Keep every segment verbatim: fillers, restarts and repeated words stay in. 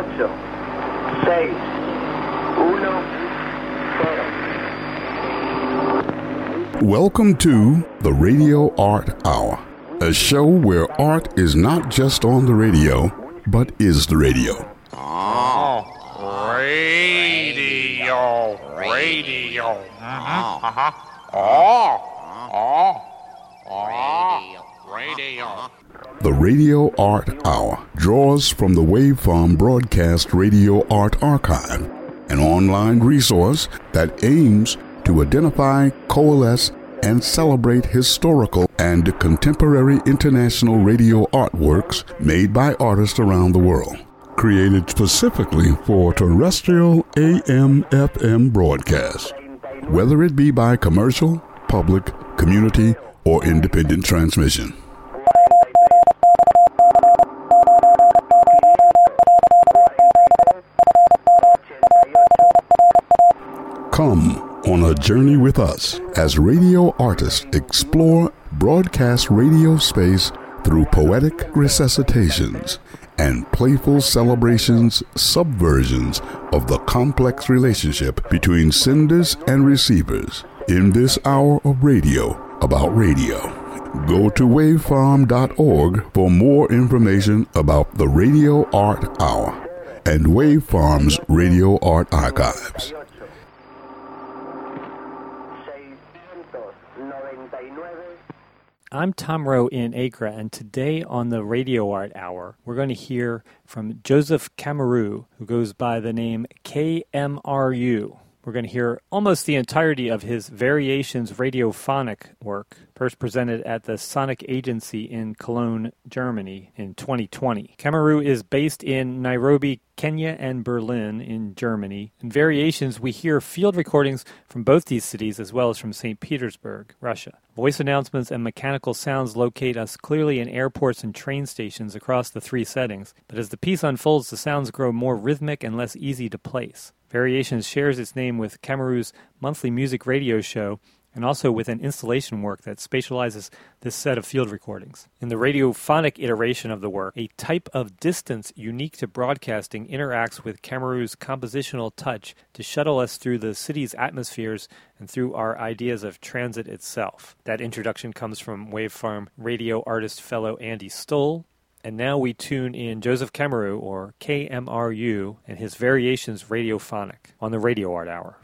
ocho, seis, uno, cero. Welcome to the Radio Art Hour, a show where art is not just on the radio, but is the radio. Oh, radio, radio. Uh-huh, uh-huh. Oh, oh, oh, radio. The Radio Art Hour draws from the Waveform Broadcast Radio Art Archive, an online resource that aims to identify, coalesce, and celebrate historical and contemporary international radio artworks made by artists around the world. Created specifically for terrestrial A M F M broadcasts, whether it be by commercial, public, community, or independent transmission. Come on a journey with us as radio artists explore broadcast radio space through poetic resuscitations and playful celebrations, subversions of the complex relationship between senders and receivers in this hour of radio about radio. Go to waveform dot org for more information about the Radio Art Hour and Waveform's Radio Art Archives. I'm Tom Rowe in Accra, and today on the Radio Art Hour, we're going to hear from Joseph Camerou, who goes by the name K M R U. We're going to hear almost the entirety of his Variations radiophonic work, first presented at the Sonic Agency in Cologne, Germany in twenty twenty. Camerou is based in Nairobi, Kenya, and Berlin in Germany. In Variations, we hear field recordings from both these cities as well as from Saint Petersburg, Russia. Voice announcements and mechanical sounds locate us clearly in airports and train stations across the three settings, but as the piece unfolds, the sounds grow more rhythmic and less easy to place. Variations shares its name with Camerou's monthly music radio show and also with an installation work that spatializes this set of field recordings. In the radiophonic iteration of the work, a type of distance unique to broadcasting interacts with Camerou's compositional touch to shuttle us through the city's atmospheres and through our ideas of transit itself. That introduction comes from Waveform radio artist fellow Andy Stoll. And now we tune in Joseph Camerou, or K M R U, and his Variations radiophonic on the Radio Art Hour.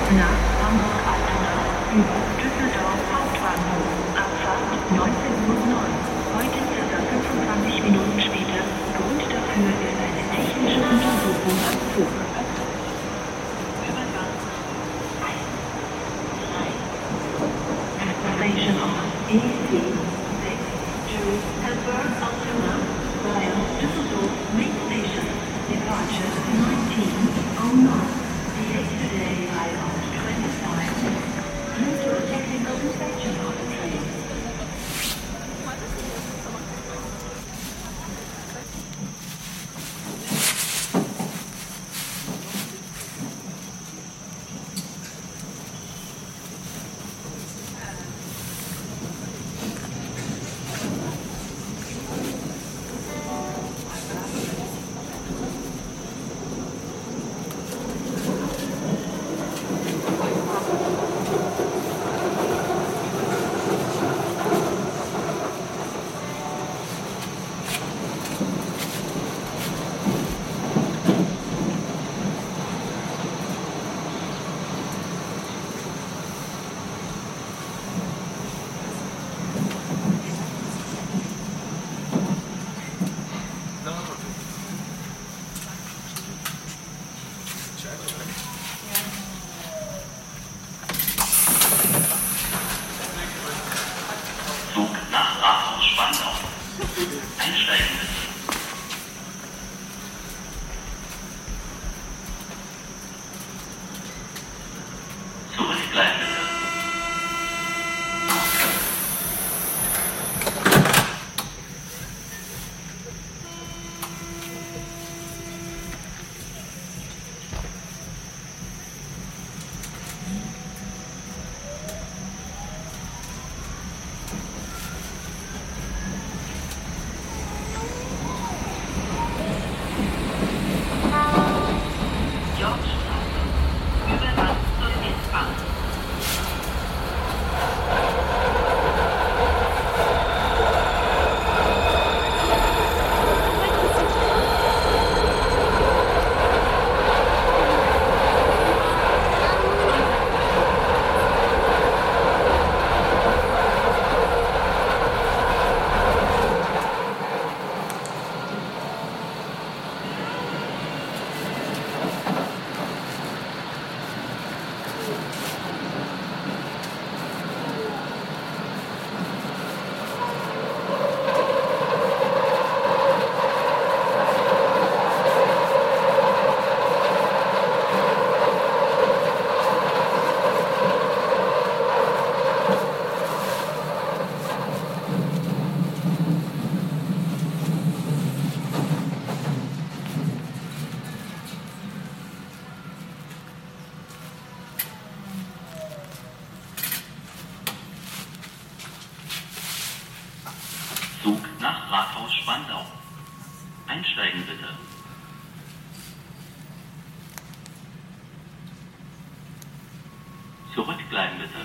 nach Hamburg-Altona über Düsseldorf Hauptbahnhof. Abfahrt neunzehn Uhr neun. Heute circa fünfundzwanzig Minuten später. Grund dafür ist eine technische Untersuchung am Zug. Übergang Station of E C six to Hamburg-Altona via Düsseldorf Main Station. Departure nineteen oh nine. Yesterday I on twenty-five. Due to a technical inspection of the train. Zug nach Rathaus Spandau. Einsteigen bitte. Zurückbleiben bitte.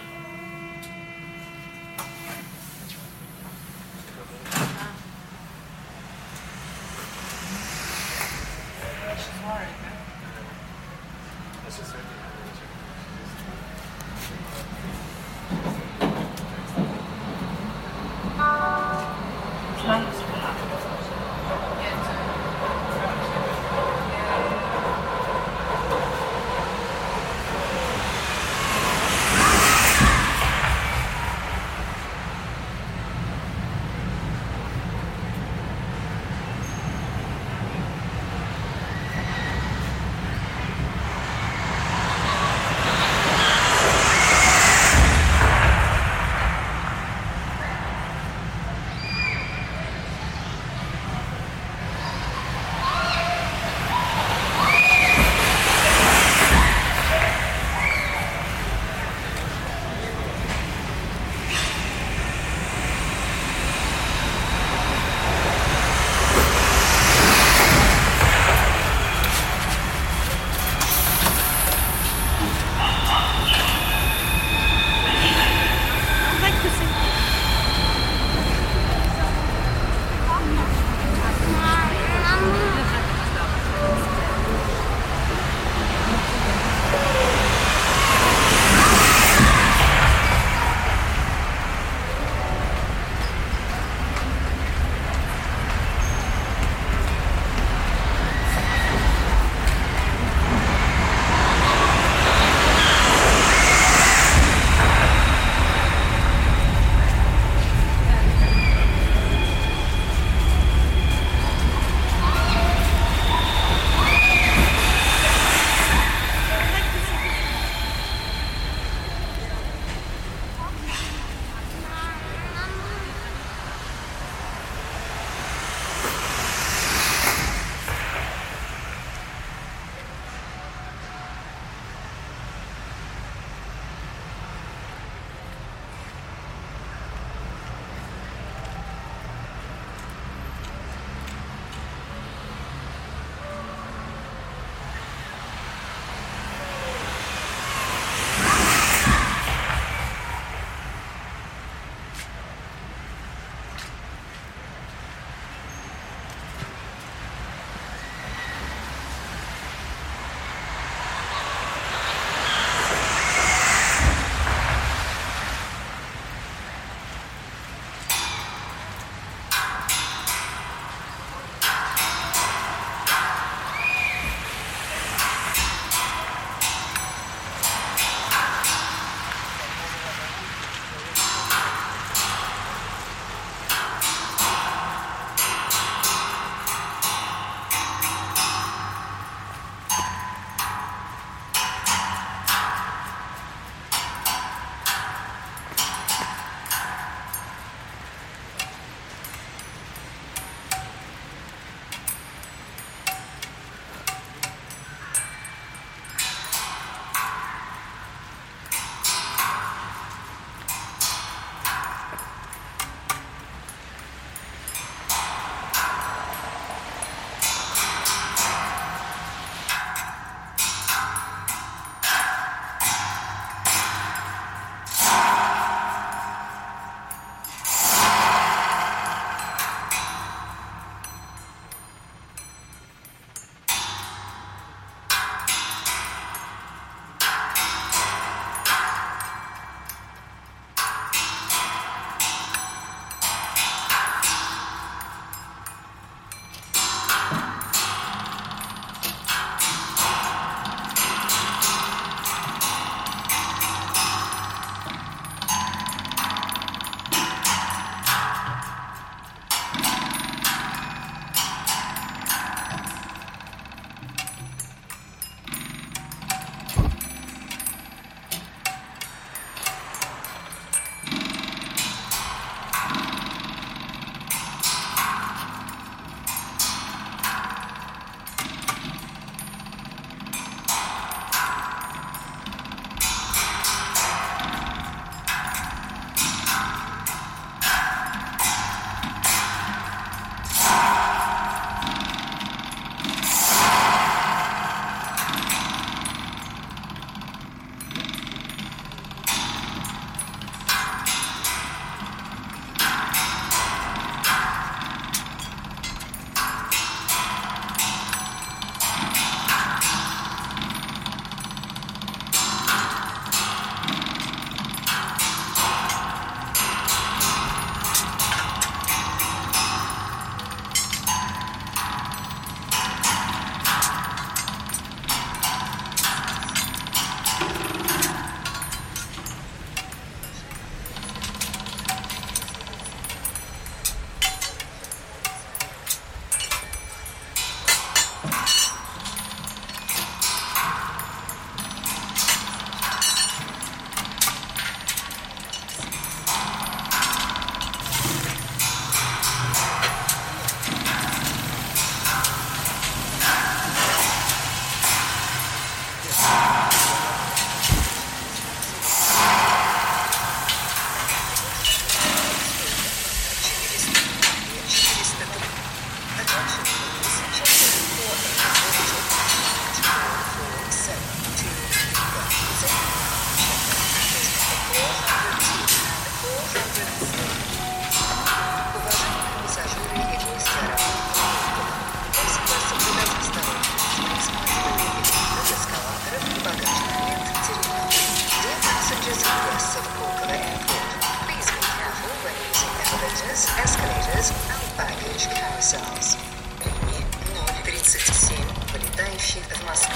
passengers and baggage carousels. Линии ноль тридцать семь, вылетающих в Москву.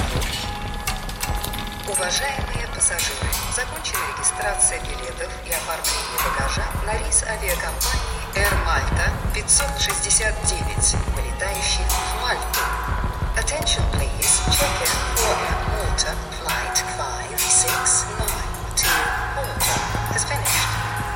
Уважаемые пассажиры, закончена регистрация билетов и оформление багажа на рейс авиакомпании Air Malta пятьсот шестьдесят девять, вылетающий в Мальту. Attention please, check-in for Air Malta flight five six nine to Malta has finished.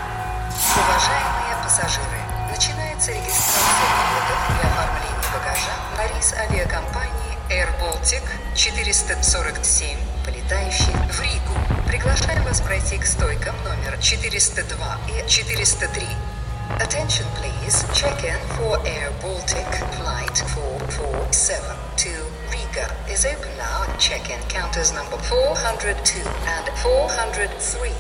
Уважаемые пассажиры, начинается регистрация билетов и оформление багажа на рейс авиакомпании Air Baltic четыреста сорок семь, полетающий в Ригу. Приглашаем вас пройти к стойкам номер четыреста два и четыреста три. Attention please, check-in for Air Baltic flight four four seven to Riga is open now at check-in counters number four hundred two and four hundred three.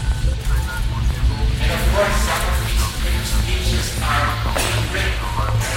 Some of these speeches are written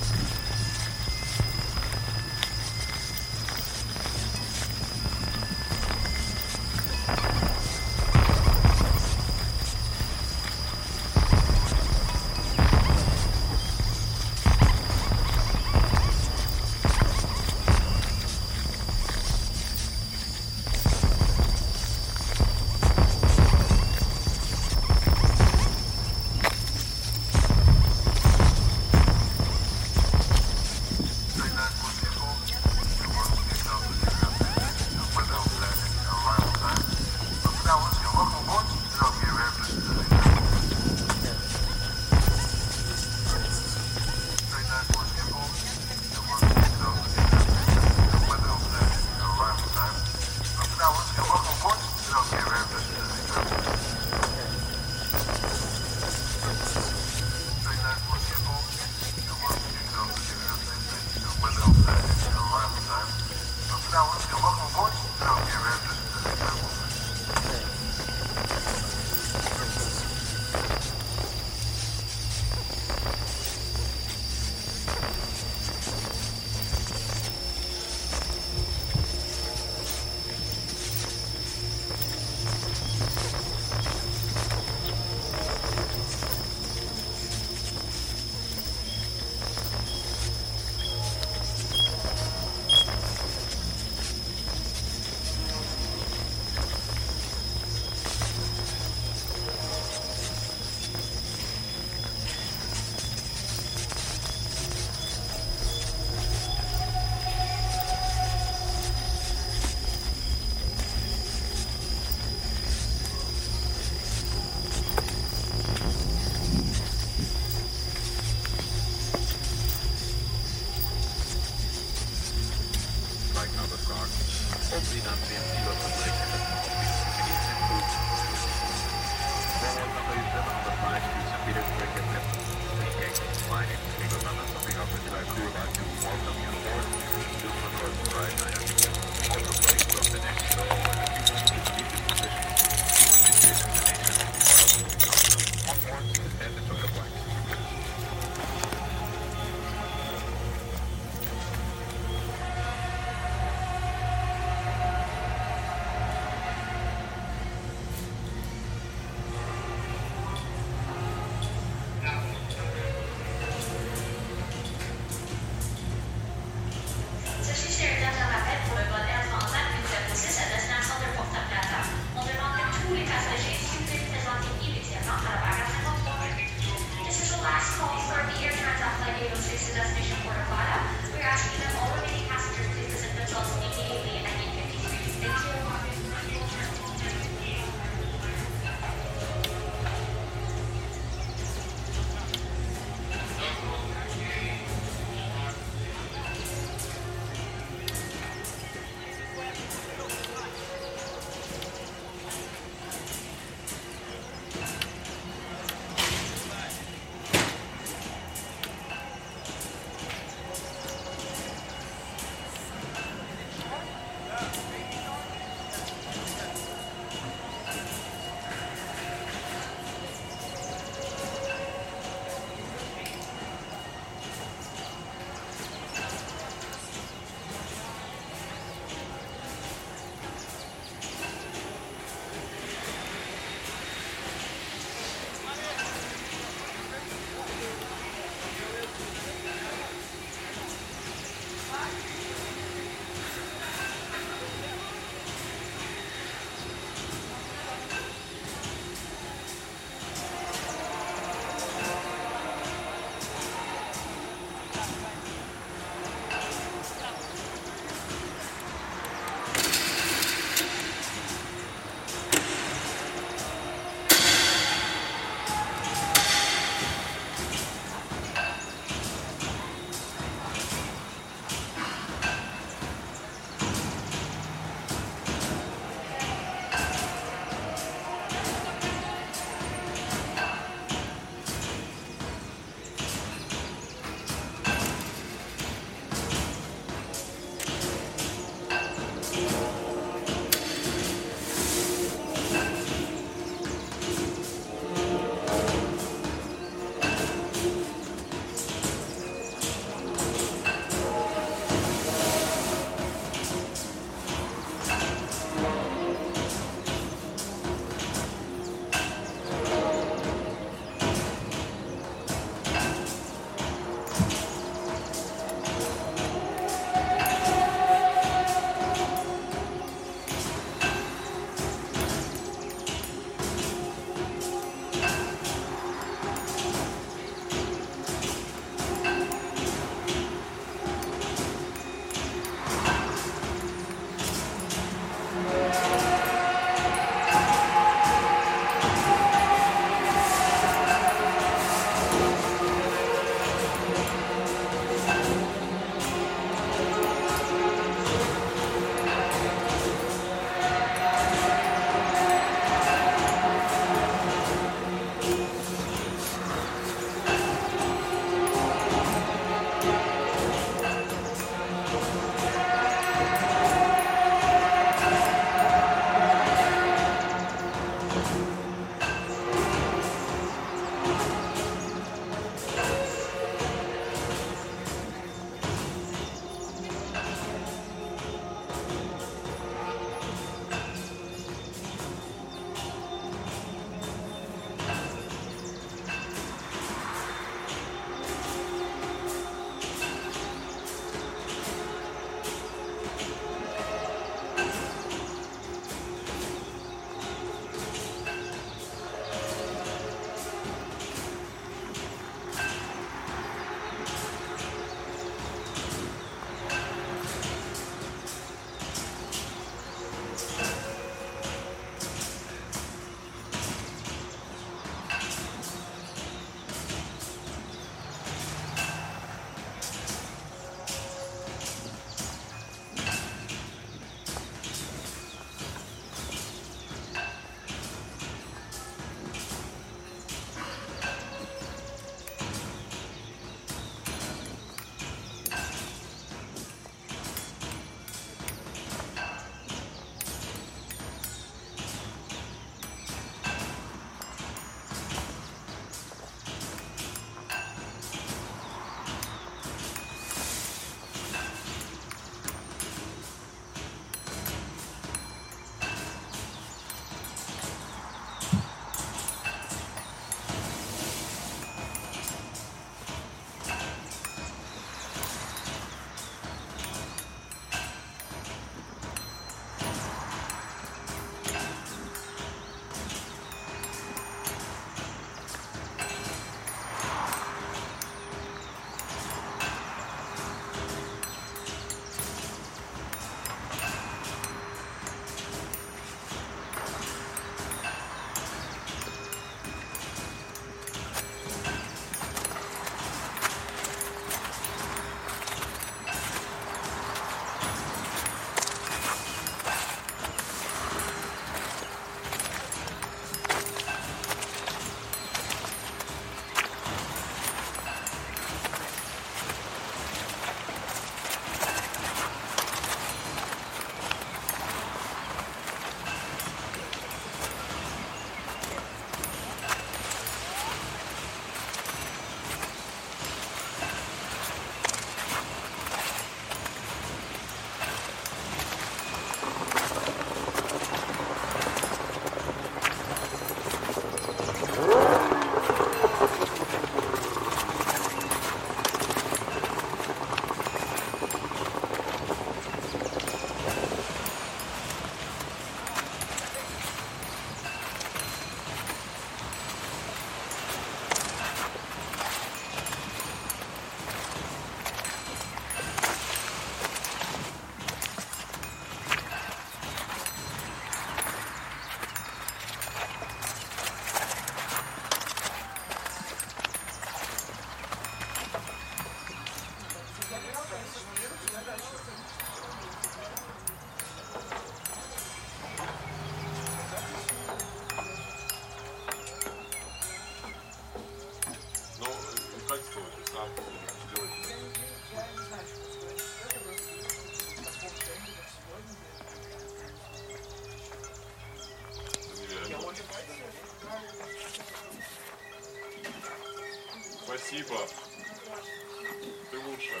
Спасибо. Ты лучшая.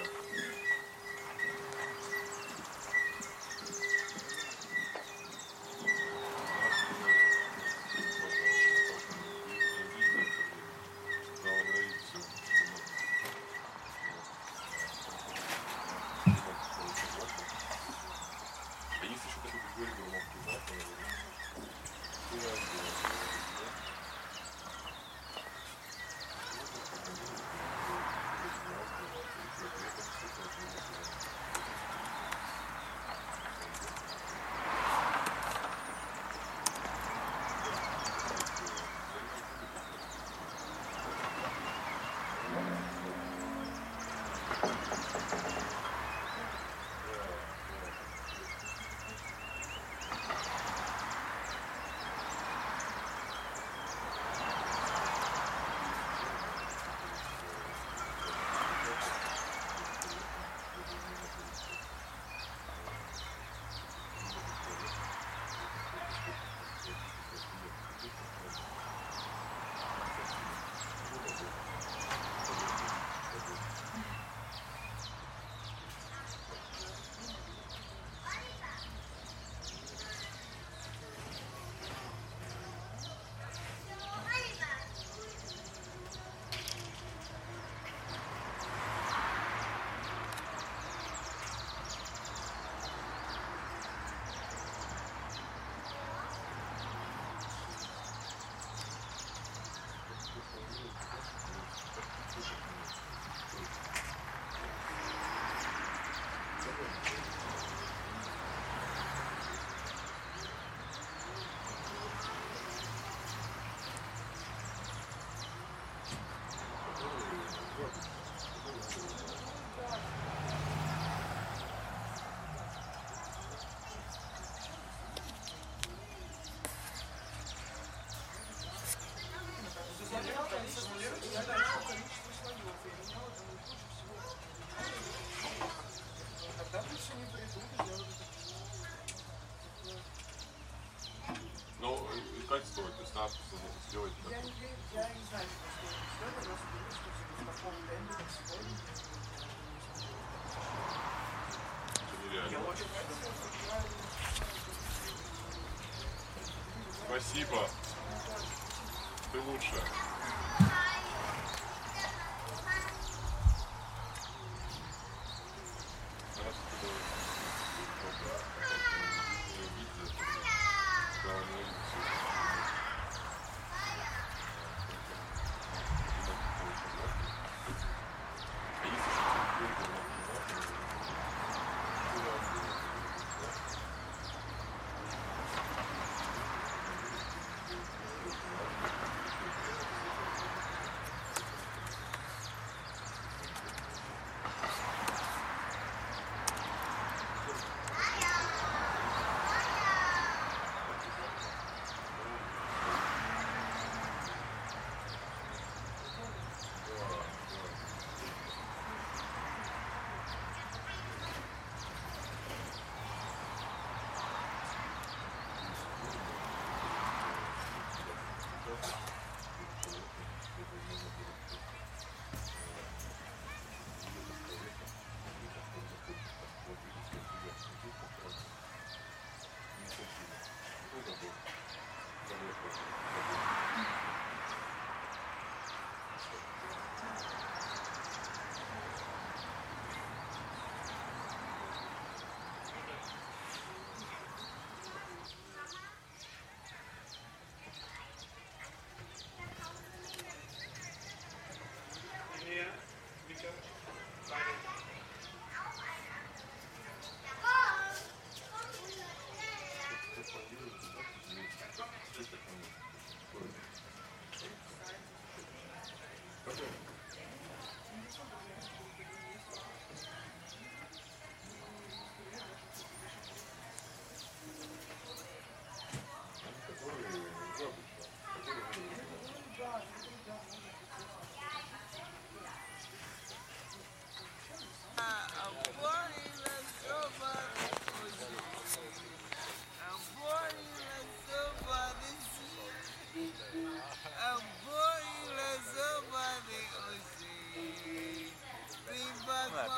Ну, искать стоит, то есть надо сделать так. Я не, я не знаю, что стоит, но стоит, что в таком темпе сегодня. Это нереально. Спасибо. Ты лучшая.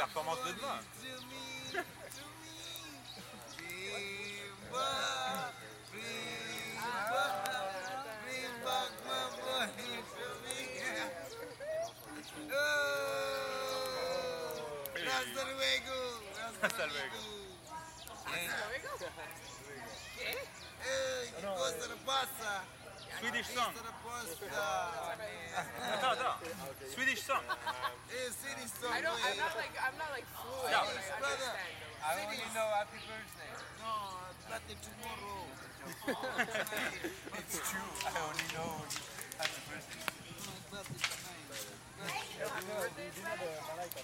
performance de demain. Hasta luego. Hasta luego. ¿Qué? ¡Ey! ¿Qué cosa le pasa? Swedish song. ¿Qué cosa le Attends, attends. Swedish song. Eh, Swedish song. I don't. I'm not like. I'm not like fluent. Yeah. Like, I Brother, understand. I only know happy birthday. No, birthday tomorrow. It's true. I only know happy birthday. No, birthday tonight. Malaika.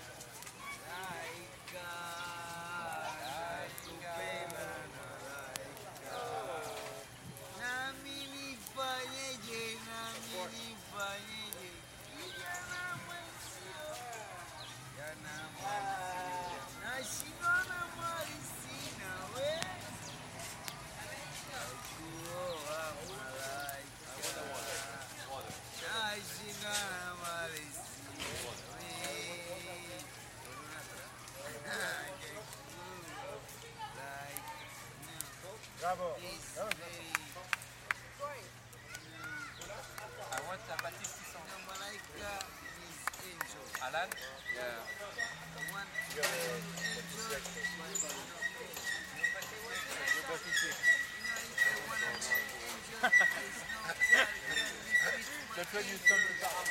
Nami nifanyeje, nami nifanyeje. Kijana mwenzio, kijana mwenzio. Nashindwa na mali sina we. Nakuoa malaika. Nashindwa na mali sina we. Bravo. I want a Baptiste song. Malaika is angel. Alan? Yeah. One That's when you start to talk.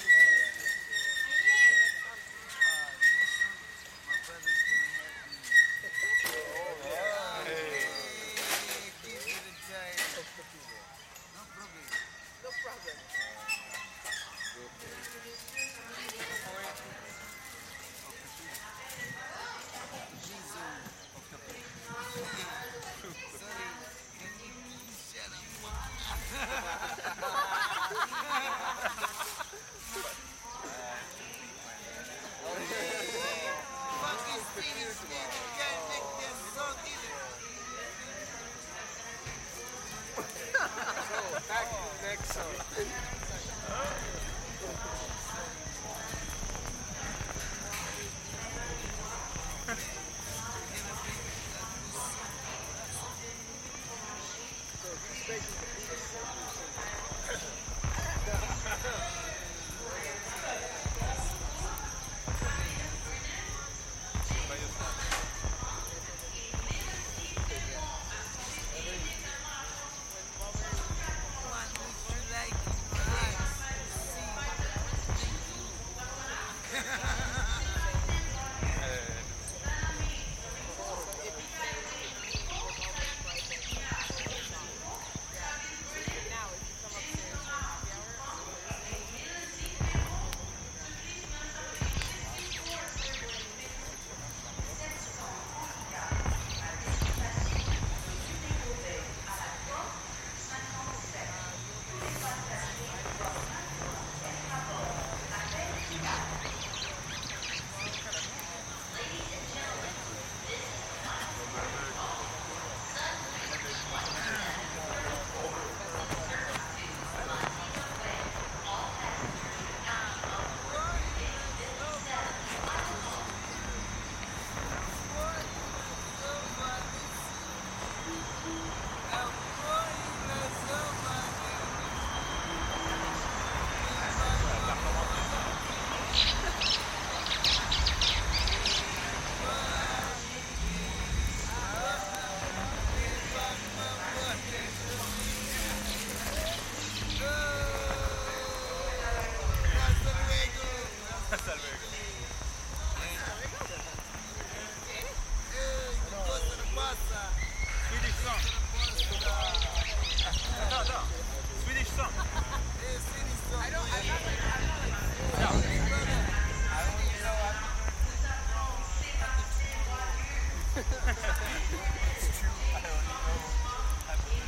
No problem. Next song. Hasta luego. Swedish song. Attends, attends. Swedish song. I don't. I'm not like. I'm not like. It's true. I only know happy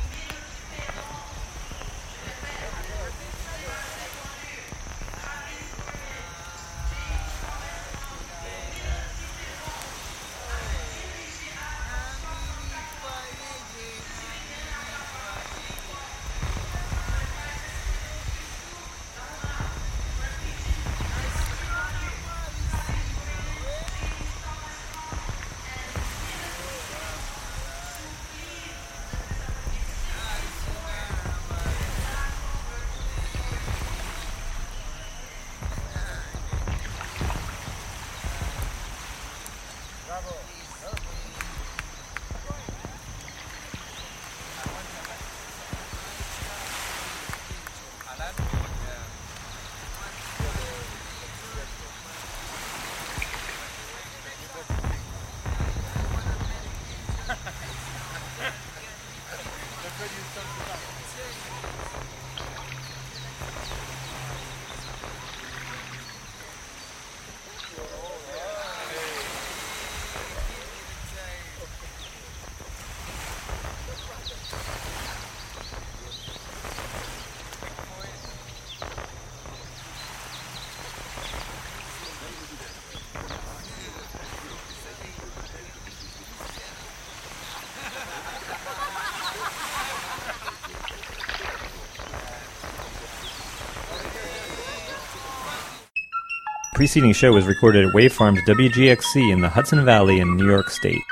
preceding show was recorded at Wavefarms W G X C in the Hudson Valley in New York State.